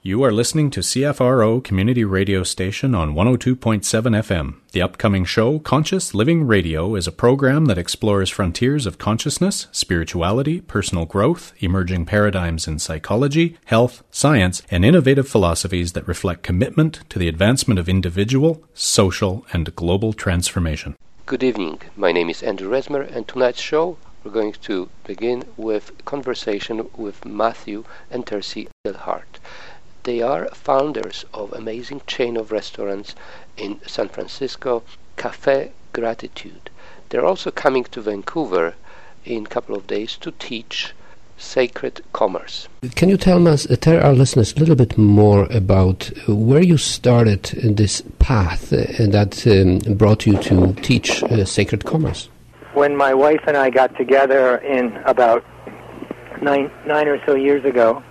You are listening to CFRO Community Radio Station on 102.7 FM. The upcoming show, Conscious Living Radio, is a program that explores frontiers of consciousness, spirituality, personal growth, emerging paradigms in psychology, health, science, and innovative philosophies that reflect commitment to the advancement of individual, social, and global transformation. Good evening. My name is Andrew Resmer, and tonight's show we're going to begin with a conversation with Matthew and Tercy Edelhart. They are founders of amazing chain of restaurants in San Francisco, Cafe Gratitude. They're also coming to Vancouver in a couple of days to teach sacred commerce. Can you tell our listeners a little bit more about where you started in this path that brought you to teach sacred commerce? When my wife and I got together in about nine or so years ago,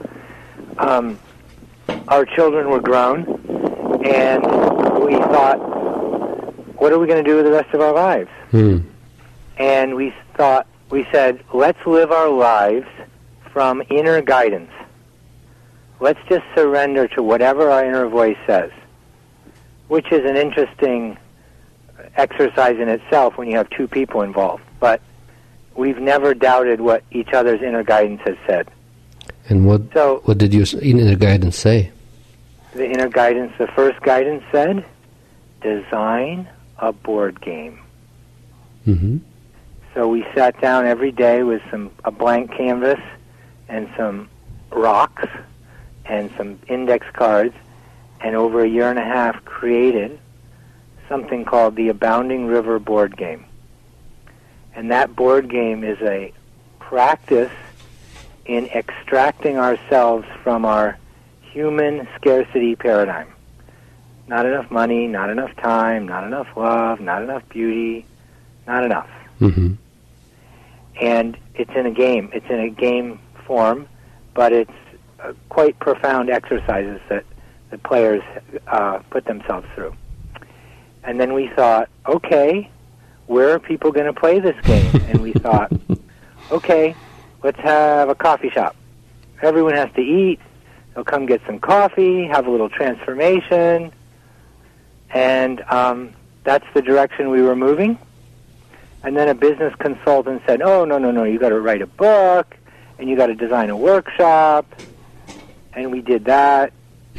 our children were grown, and we thought, what are we going to do with the rest of our lives? And we said, let's live our lives from inner guidance. Let's just surrender to whatever our inner voice says, which is an interesting exercise in itself when you have two people involved. But we've never doubted what each other's inner guidance has said. And what did your inner guidance say? The first guidance said, design a board game. Mm-hmm. So we sat down every day with a blank canvas and some rocks and some index cards, and over a year and a half created something called the Abounding River board game. And that board game is a practice in extracting ourselves from our human scarcity paradigm. Not enough money, not enough time, not enough love, not enough beauty, not enough. Mm-hmm. And it's in a game. It's in a game form, but it's quite profound exercises that the players put themselves through. And then we thought, okay, where are people going to play this game? And we thought, okay, let's have a coffee shop. Everyone has to eat. They'll come get some coffee, have a little transformation. And that's the direction we were moving. And then a business consultant said, oh, no, you got to write a book, and you got to design a workshop. And we did that.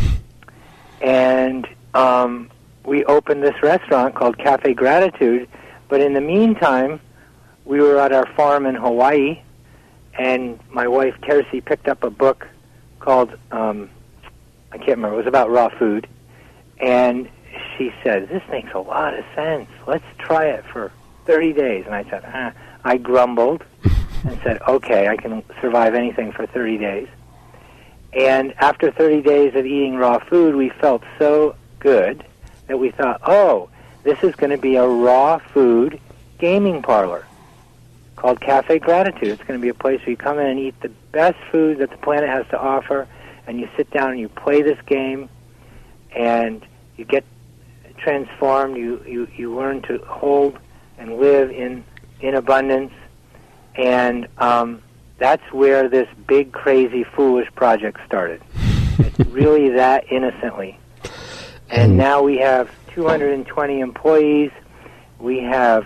And we opened this restaurant called Cafe Gratitude. But in the meantime, we were at our farm in Hawaii, and my wife, Tercy, picked up a book called, I can't remember, it was about raw food. And she said, this makes a lot of sense. Let's try it for 30 days. And I said, I grumbled and said, okay, I can survive anything for 30 days. And after 30 days of eating raw food, we felt so good that we thought, oh, this is going to be a raw food gaming parlor called Cafe Gratitude. It's going to be a place where you come in and eat the best food that the planet has to offer, and you sit down and you play this game, and you get transformed. You learn to hold and live in abundance, and that's where this big, crazy, foolish project started. It's really that innocently. And now we have 220 employees. We have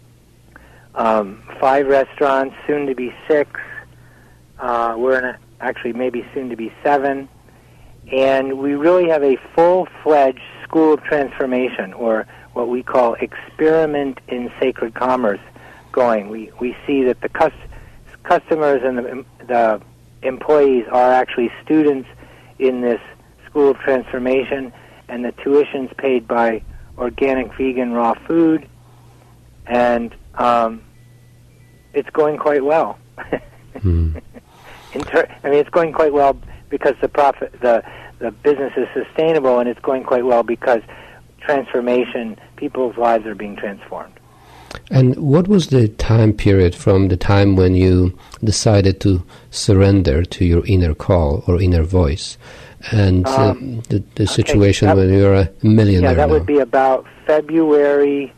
5 restaurants, soon to be 6. We're in actually maybe soon to be 7. And we really have a full-fledged school of transformation, or what we call experiment in sacred commerce, going. We see that the customers and the employees are actually students in this school of transformation, and the tuition's paid by organic, vegan, raw food, and it's going quite well. It's going quite well because the business is sustainable, and it's going quite well because transformation, people's lives are being transformed. And what was the time period from the time when you decided to surrender to your inner call or inner voice, and the situation when you're a millionaire? Yeah, that now? would be about February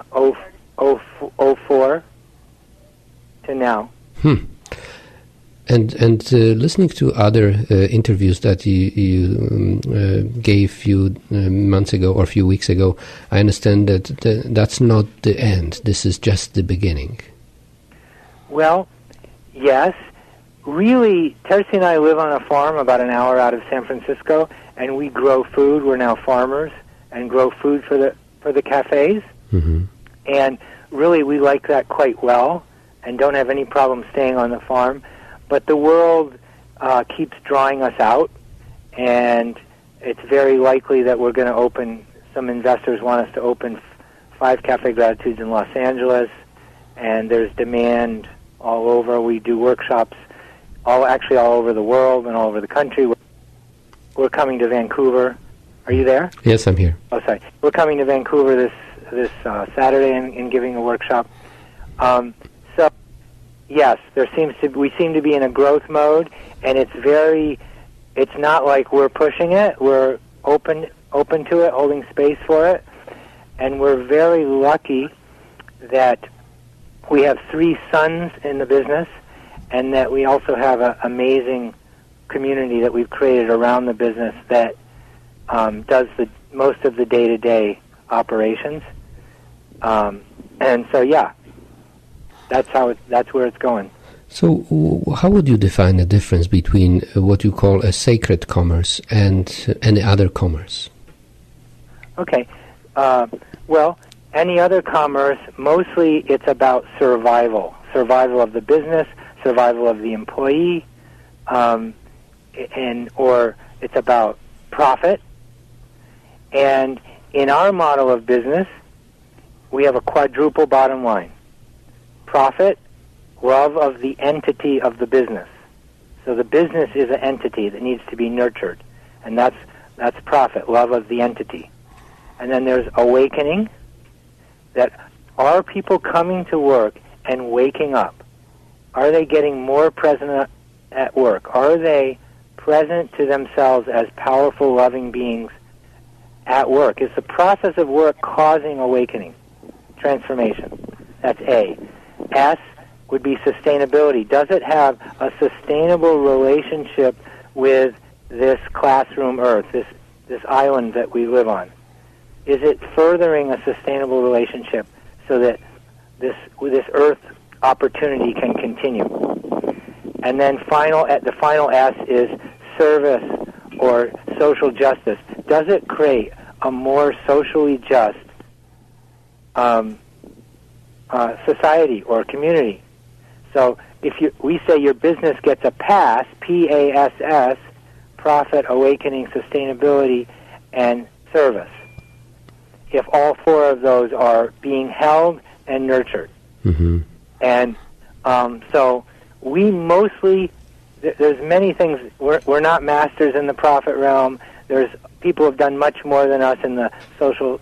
04 to now. And listening to other interviews that you gave a few months ago or a few weeks ago, I understand that that's not the end. This is just the beginning. Well, yes. Really, Tercy and I live on a farm about an hour out of San Francisco, and we grow food. We're now farmers and grow food for the cafes. Mm-hmm. And really, we like that quite well and don't have any problem staying on the farm. But the world keeps drawing us out, and it's very likely that we're going to open, some investors want us to open 5 Cafe Gratitudes in Los Angeles, and there's demand all over. We do workshops all over the world and all over the country. We're coming to Vancouver. Are you there? Yes, I'm here. Oh, sorry. We're coming to Vancouver this Saturday and giving a workshop. So, yes, we seem to be in a growth mode, and it's not like we're pushing it. We're open to it, holding space for it, and we're very lucky that we have 3 sons in the business, and that we also have an amazing community that we've created around the business that does most of the day-to-day operations. And so, yeah, that's where it's going. So how would you define the difference between what you call a sacred commerce and any other commerce? Okay. Well, any other commerce, mostly it's about survival of the business, survival of the employee, or it's about profit. And in our model of business, we have a quadruple bottom line: profit, love of the entity of the business. So the business is an entity that needs to be nurtured, and that's profit, love of the entity. And then there's awakening, that are people coming to work and waking up? Are they getting more present at work? Are they present to themselves as powerful, loving beings at work? Is the process of work causing awakening, transformation? That's A. S would be sustainability. Does it have a sustainable relationship with this classroom Earth, this island that we live on? Is it furthering a sustainable relationship so that this Earth opportunity can continue? And then the final S is service or social justice. Does it create a more socially just society or community? So we say your business gets a PASS, P-A-S-S, profit, awakening, sustainability, and service, if all 4 of those are being held and nurtured. Mm-hmm. And so we mostly, there's many things, we're not masters in the profit realm. There's people who have done much more than us in the social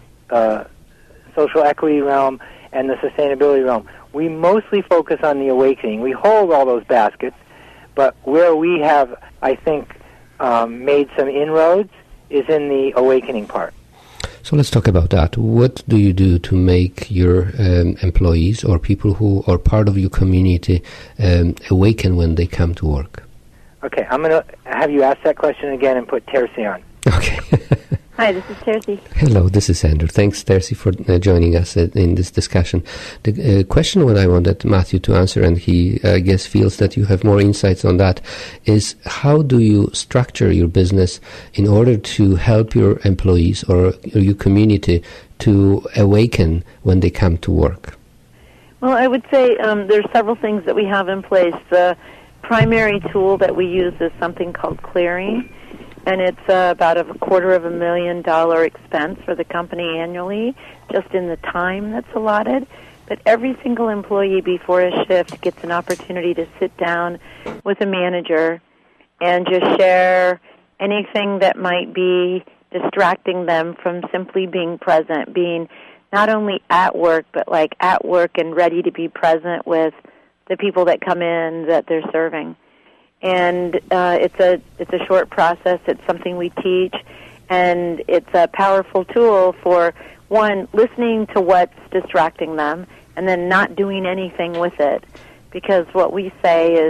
equity realm and the sustainability realm. We mostly focus on the awakening. We hold all those baskets, but where we have, I think, made some inroads is in the awakening part. So let's talk about that. What do you do to make your employees or people who are part of your community awaken when they come to work? Okay, I'm going to have you ask that question again and put Tercy on. Okay. Hi, this is Tercy. Hello, this is Andrew. Thanks, Tercy, for joining us in this discussion. The question what I wanted Matthew to answer, and he, I guess, feels that you have more insights on that, is how do you structure your business in order to help your employees or your community to awaken when they come to work? Well, I would say there's several things that we have in place. The primary tool that we use is something called clearing, and it's about $250,000 expense for the company annually, just in the time that's allotted. But every single employee before a shift gets an opportunity to sit down with a manager and just share anything that might be distracting them from simply being present, being not only at work, but like at work and ready to be present with the people that come in that they're serving. And it's a short process. It's something we teach, and it's a powerful tool for, one, listening to what's distracting them, and then not doing anything with it. Because what we say is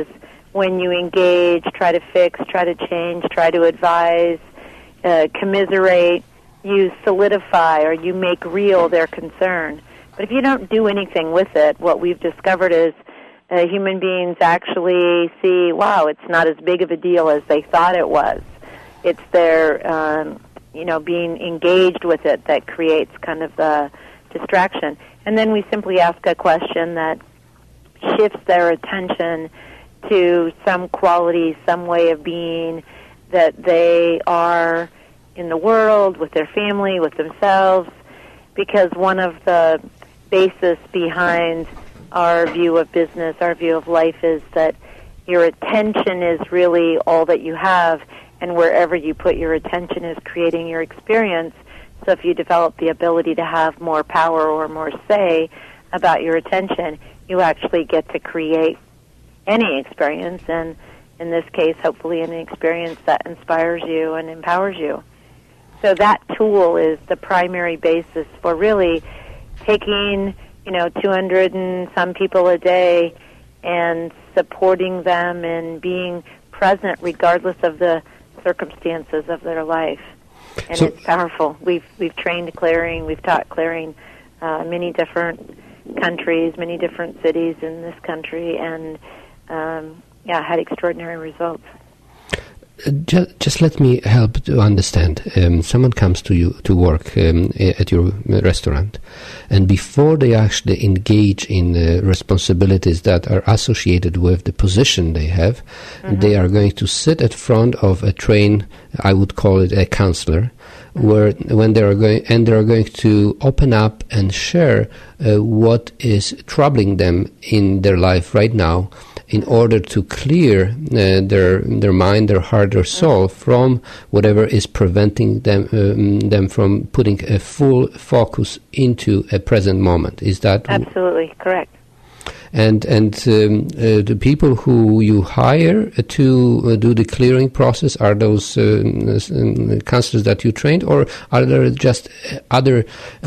when you engage, try to fix, try to change, try to advise, commiserate, you solidify or you make real their concern. But if you don't do anything with it, what we've discovered is human beings actually see, wow, it's not as big of a deal as they thought it was. It's their, being engaged with it that creates kind of the distraction. And then we simply ask a question that shifts their attention to some quality, some way of being that they are in the world, with their family, with themselves, because one of the basis behind our view of business, our view of life, is that your attention is really all that you have, and wherever you put your attention is creating your experience. So if you develop the ability to have more power or more say about your attention, you actually get to create any experience, and in this case, hopefully an experience that inspires you and empowers you. So that tool is the primary basis for really taking 200 and some people a day and supporting them and being present regardless of the circumstances of their life. And so, it's powerful. We've trained clearing, we've taught clearing many different countries, many different cities in this country, and had extraordinary results. Just let me help to understand. Someone comes to you to work at your restaurant, and before they actually engage in responsibilities that are associated with the position they have, they are going to sit at front of a trained, I would call it a counselor, when they are going to open up and share what is troubling them in their life right now, in order to clear their mind, their heart, their soul from whatever is preventing them from putting a full focus into a present moment. Is that absolutely correct? And the people who you hire to do the clearing process, are those counselors that you trained, or are there just other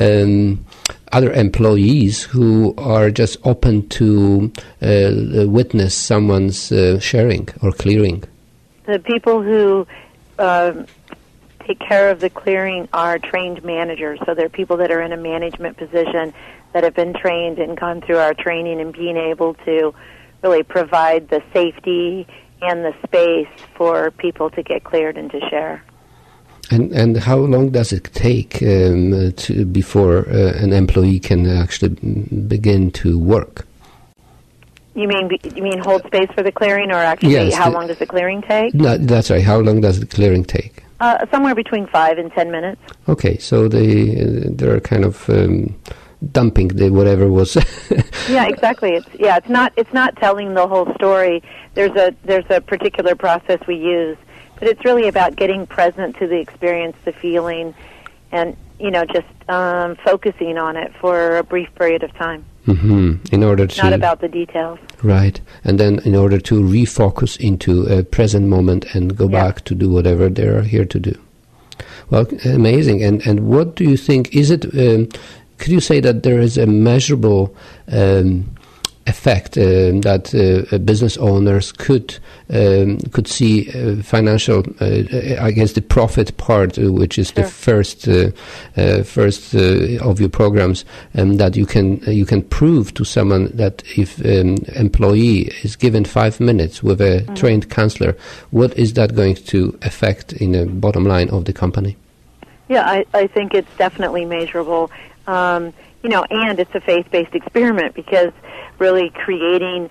employees who are just open to witness someone's sharing or clearing? The people who take care of the clearing are trained managers, so they're people that are in a management position that have been trained and gone through our training and being able to really provide the safety and the space for people to get cleared and to share. And how long does it take before an employee can actually begin to work? You mean hold space for the clearing, or actually yes, how long does the clearing take? No, that's right. How long does the clearing take? Somewhere between 5 and 10 minutes. Okay, so they're kind of dumping the whatever was. Yeah, exactly. It's not telling the whole story. There's a particular process we use. But it's really about getting present to the experience, the feeling, and, just focusing on it for a brief period of time. In order to... Not about the details. Right. And then in order to refocus into a present moment and go back to do whatever they're here to do. Well, amazing. And what do you think, is it... could you say that there is a measurable... effect that business owners could see financial, I guess the profit part, which is the first of your programs, that you can prove to someone that if employee is given 5 minutes with a trained counselor, what is that going to affect in the bottom line of the company? Yeah, I think it's definitely measurable. And it's a faith-based experiment, because really creating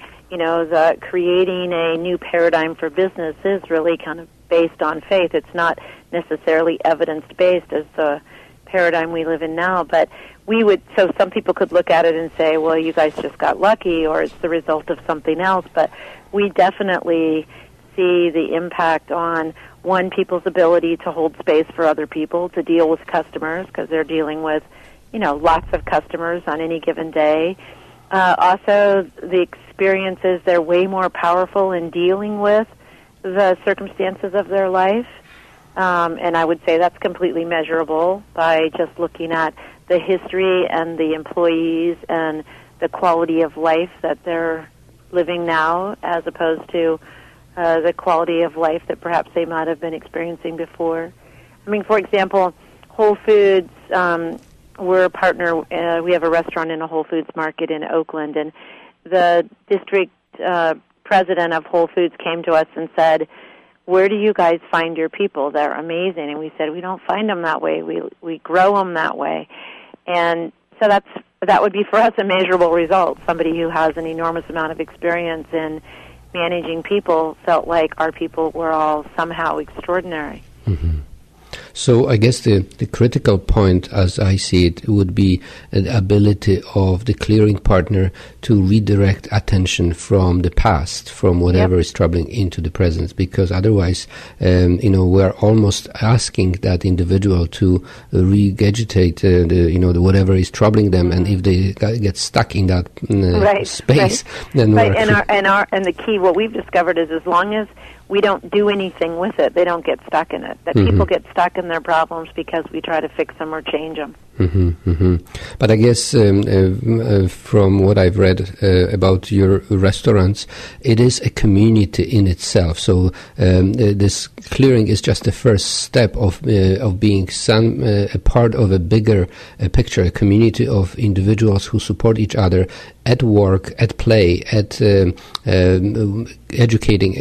a new paradigm for business is really kind of based on faith. It's not necessarily evidence-based as the paradigm we live in now, but so some people could look at it and say, well, you guys just got lucky, or it's the result of something else, but we definitely see the impact on, one, people's ability to hold space for other people, to deal with customers, because they're dealing with lots of customers on any given day. Also, the experiences, they're way more powerful in dealing with the circumstances of their life. And I would say that's completely measurable by just looking at the history and the employees and the quality of life that they're living now, as opposed to the quality of life that perhaps they might have been experiencing before. I mean, for example, Whole Foods, we're a partner. We have a restaurant in a Whole Foods market in Oakland, and the district president of Whole Foods came to us and said, "Where do you guys find your people? They're amazing." And we said, "We don't find them that way. We grow them that way." And so that would be for us a measurable result. Somebody who has an enormous amount of experience in managing people felt like our people were all somehow extraordinary. Mm-hmm. So I guess the critical point, as I see it, would be the ability of the clearing partner to redirect attention from the past, from whatever is troubling, into the present, because otherwise, we're almost asking that individual to regurgitate the whatever is troubling them, and if they get stuck in that space, then and the key, what we've discovered is, as long as we don't do anything with it, they don't get stuck in it. That people get stuck in their problems because we try to fix them or change them. Mm-hmm, mm-hmm. But I guess from what I've read about your restaurants, it is a community in itself. So this clearing is just the first step of being a part of a bigger picture, a community of individuals who support each other at work, at play, at educating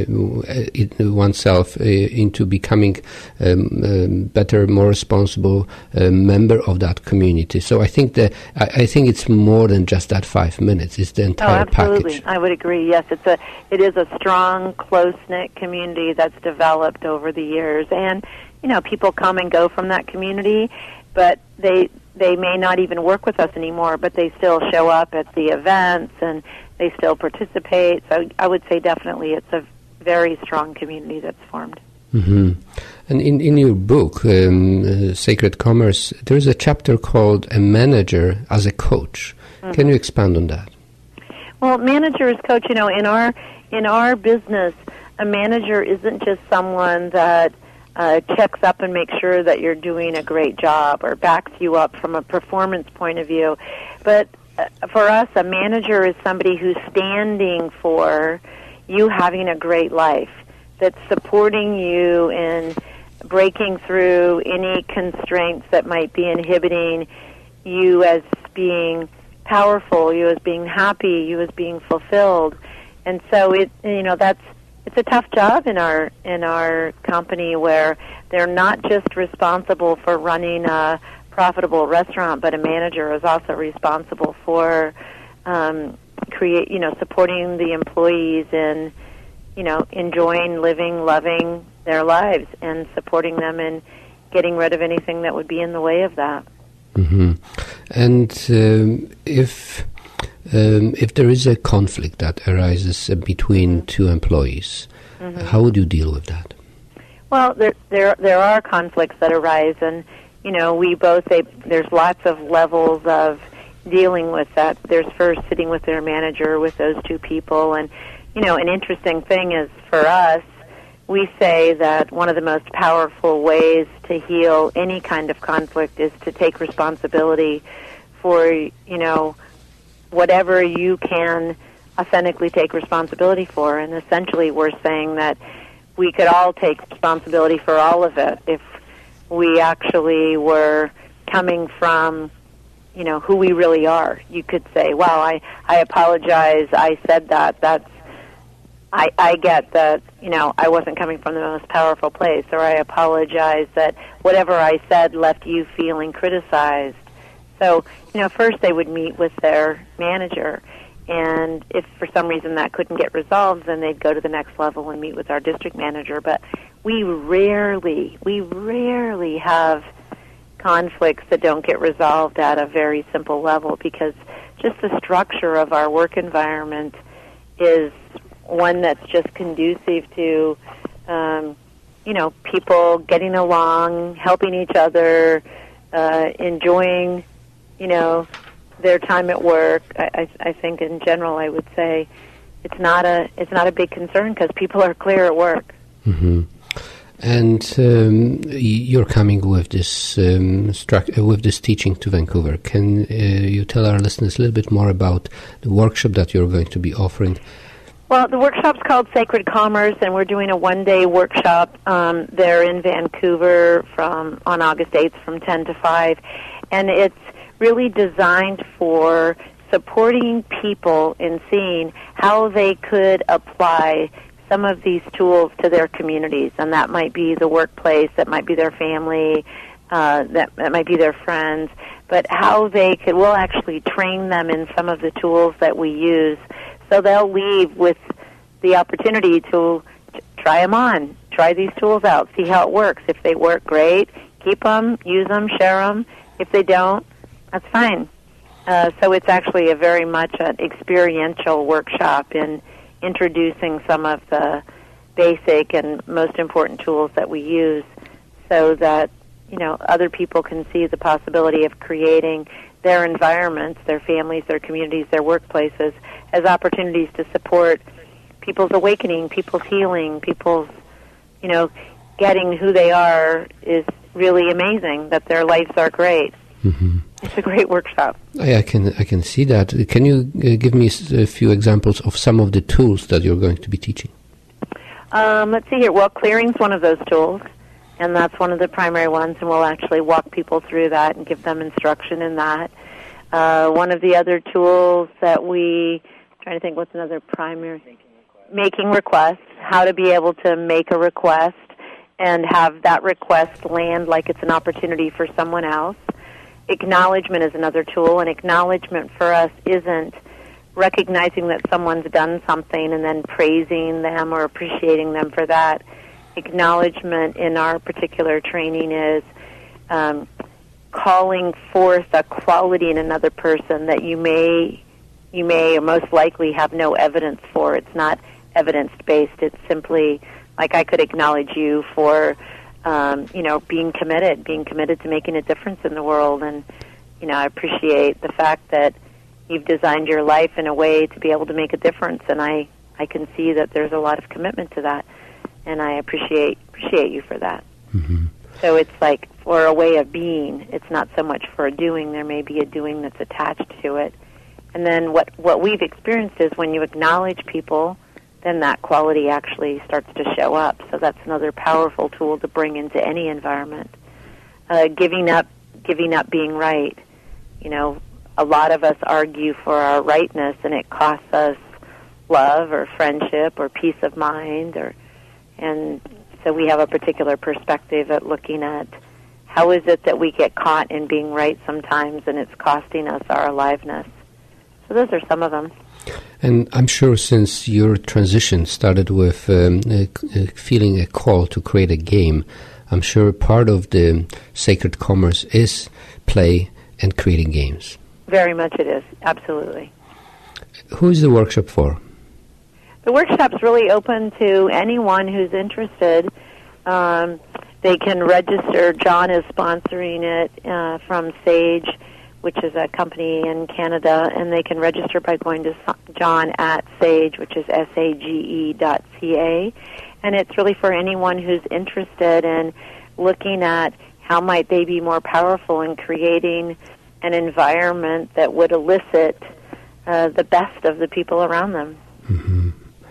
oneself into becoming better, more responsible member of that community. So I think it's more than just that 5 minutes. It's the entire package. I would agree. Yes, it is a strong, close-knit community that's developed over the years, and people come and go from that community, but they may not even work with us anymore, but they still show up at the events and they still participate. So I would say definitely it's a very strong community that's formed. Mm-hmm. And in your book, Sacred Commerce, there is a chapter called A Manager as a Coach. Mm-hmm. Can you expand on that? Well, manager as coach, in our business, a manager isn't just someone that checks up and makes sure that you're doing a great job or backs you up from a performance point of view. But for us, a manager is somebody who's standing for you having a great life, that's supporting you in breaking through any constraints that might be inhibiting you as being powerful, you as being happy, you as being fulfilled. And so it's a tough job in our company, where they're not just responsible for running a profitable restaurant, but a manager is also responsible for supporting the employees in enjoying, living, loving their lives, and supporting them in getting rid of anything that would be in the way of that. Mm-hmm. And if there is a conflict that arises between two employees, how would you deal with that? Well, there are conflicts that arise, and we both say there's lots of levels of dealing with that. There's first sitting with their manager, with those two people, and an interesting thing is, for us, we say that one of the most powerful ways to heal any kind of conflict is to take responsibility for, whatever you can authentically take responsibility for. And essentially we're saying that we could all take responsibility for all of it if we actually were coming from, who we really are. You could say, wow, I apologize, I said that, I get that, I wasn't coming from the most powerful place, or I apologize that whatever I said left you feeling criticized. So, first they would meet with their manager, and if for some reason that couldn't get resolved, then they'd go to the next level and meet with our district manager. But we rarely have conflicts that don't get resolved at a very simple level, because just the structure of our work environment is one that's just conducive to, people getting along, helping each other, enjoying, their time at work. I think in general, I would say it's not a big concern, because people are clear at work. Mm-hmm. And you're coming with this with this teaching to Vancouver. Can you tell our listeners a little bit more about the workshop that you're going to be offering? Well, the workshop's called Sacred Commerce, and we're doing a one-day workshop there in Vancouver on August 8th from 10 to 5. And it's really designed for supporting people in seeing how they could apply some of these tools to their communities. And that might be the workplace, that might be their family, that might be their friends. But how we'll actually train them in some of the tools that we use. So they'll leave with the opportunity to try them on, try these tools out, see how it works. If they work, great. Keep them, use them, share them. If they don't, that's fine. So it's actually a very much an experiential workshop in introducing some of the basic and most important tools that we use so that, other people can see the possibility of creating their environments, their families, their communities, their workplaces as opportunities to support people's awakening, people's healing, people's, getting who they are is really amazing, that their lives are great. Mm-hmm. It's a great workshop. I can see that. Can you give me a few examples of some of the tools that you're going to be teaching? Let's see here. Well, clearing's one of those tools, and that's one of the primary ones, and we'll actually walk people through that and give them instruction in that. One of the other tools that I'm trying to think what's another primary... Making requests, how to be able to make a request and have that request land like it's an opportunity for someone else. Acknowledgement is another tool, and acknowledgement for us isn't recognizing that someone's done something and then praising them or appreciating them for that. Acknowledgement in our particular training is calling forth a quality in another person that you may or most likely have no evidence for. It's not evidence-based. It's simply like I could acknowledge you for, being committed to making a difference in the world. And, I appreciate the fact that you've designed your life in a way to be able to make a difference. And I can see that there's a lot of commitment to that. And I appreciate you for that. Mm-hmm. So it's like for a way of being. It's not so much for a doing. There may be a doing that's attached to it. And then what we've experienced is when you acknowledge people, then that quality actually starts to show up. So that's another powerful tool to bring into any environment. Giving up being right. A lot of us argue for our rightness, and it costs us love or friendship or peace of mind. And so we have a particular perspective at looking at how is it that we get caught in being right sometimes, and it's costing us our aliveness. So those are some of them. And I'm sure since your transition started with feeling a call to create a game, I'm sure part of the Sacred Commerce is play and creating games. Very much it is, absolutely. Who is the workshop for? The workshop's really open to anyone who's interested. They can register. John is sponsoring it from Sage, which is a company in Canada, and they can register by going to John at Sage, which is SAGE.ca. And it's really for anyone who's interested in looking at how might they be more powerful in creating an environment that would elicit the best of the people around them. Mm-hmm.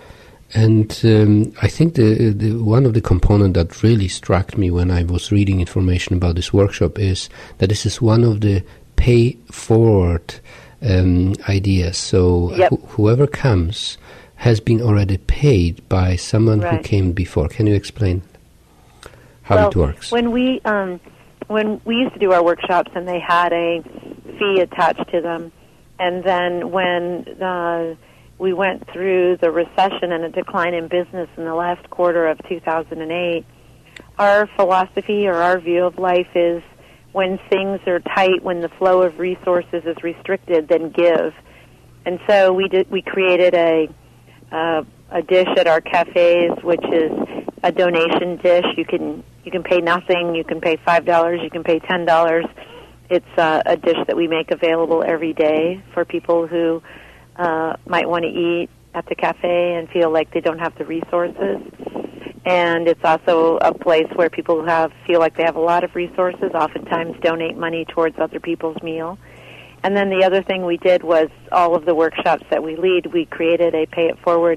And I think the one of the components that really struck me when I was reading information about this workshop is that this is one of the pay-forward ideas. So yep. Whoever comes has been already paid by someone right. who came before. Can you explain how it works? When we used to do our workshops, and they had a fee attached to them, and then when we went through the recession and a decline in business in the last quarter of 2008, our philosophy or our view of life is when things are tight, when the flow of resources is restricted, then give. And so we created a dish at our cafes, which is a donation dish. You can pay nothing. You can pay $5. You can pay $10. It's a dish that we make available every day for people who might want to eat at the cafe and feel like they don't have the resources. And it's also a place where people who feel like they have a lot of resources oftentimes donate money towards other people's meal. And then the other thing we did was all of the workshops that we lead, we created a pay-it-forward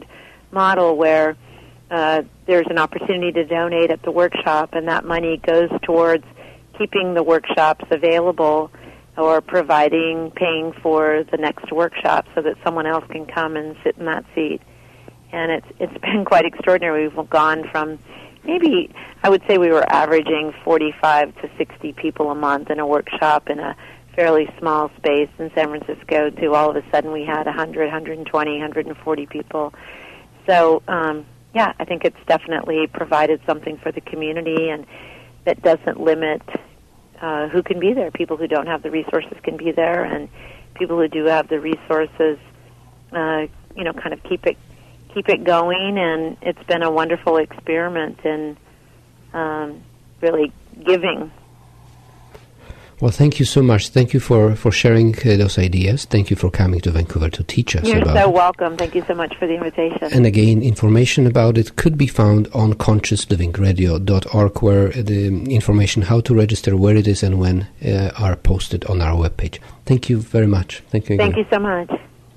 model where there's an opportunity to donate at the workshop, and that money goes towards keeping the workshops available or paying for the next workshop so that someone else can come and sit in that seat. And it's been quite extraordinary. We've gone from maybe, I would say we were averaging 45 to 60 people a month in a workshop in a fairly small space in San Francisco to all of a sudden we had 100, 120, 140 people. So, I think it's definitely provided something for the community, and that doesn't limit who can be there. People who don't have the resources can be there, and people who do have the resources, kind of keep it going. And it's been a wonderful experiment in really giving. Well, thank you so much. Thank you for sharing those ideas. Thank you for coming to Vancouver to teach us about it. You're so welcome. Thank you so much for the invitation. And again, information about it could be found on consciouslivingradio.org, where the information how to register, where it is, and when are posted on our webpage. Thank you very much. Thank you again. Thank you so much.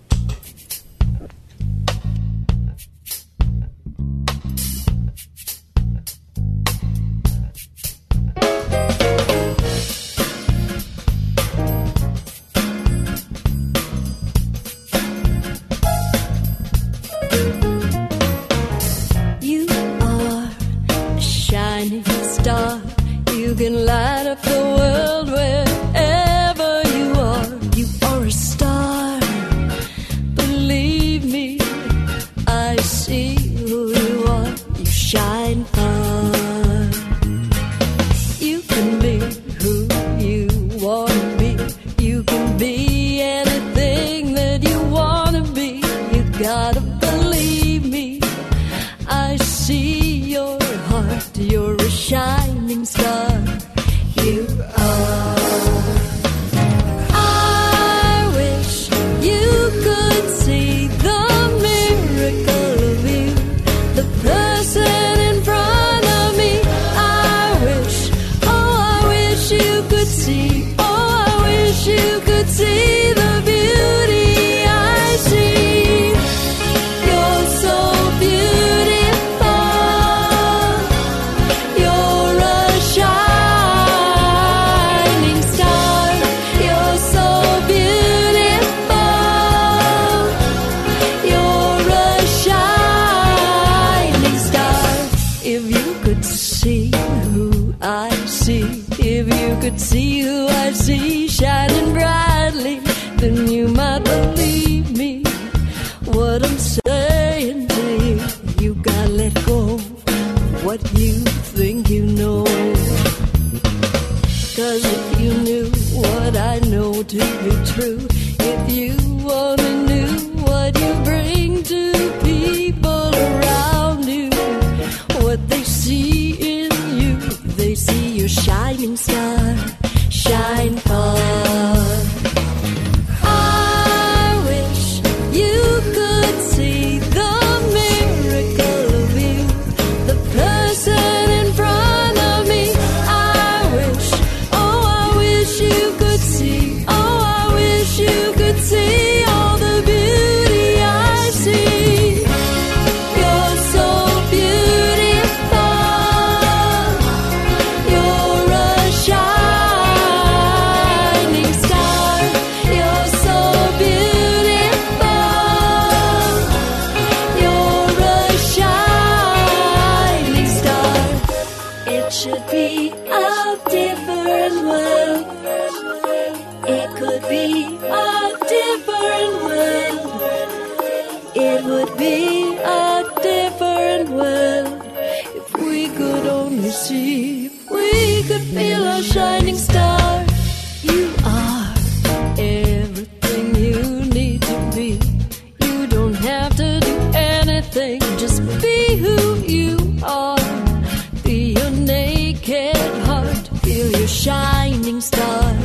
You can light up the world wherever you are. You are a star. Believe me, I see who you are. You shine far. You can be who you want to be. You can be anything that you want to be. You gotta believe me. I see your heart. You're a shining star. You are. I wish you could see the miracle of you, the person in front of me. I wish you could see. Oh, I wish you could see the beauty I see. You're so beautiful. You're a shining star. You're so beautiful. You're a shining star. If you could see who I see, if you could see who I see shining brightly, then you might believe me. What I'm saying to you, you gotta let go of what you think you know. 'Cause if you knew what I know to be true, if you only knew what you bring to people around you, what they see in you, they see your shining star, shine far. I wish you could see the miracle of you, the person in front of me. I wish you could see. Oh, I wish you could see all the beauty I see. You're so beautiful. You're a shining star. You're so beautiful. You're a shining star. It should be a different world. It could be a different world. It would be a different world if we could only see, if we could feel a shining star. You are everything you need to be. You don't have to do anything, just be who you are. Be your naked heart, feel your shining star.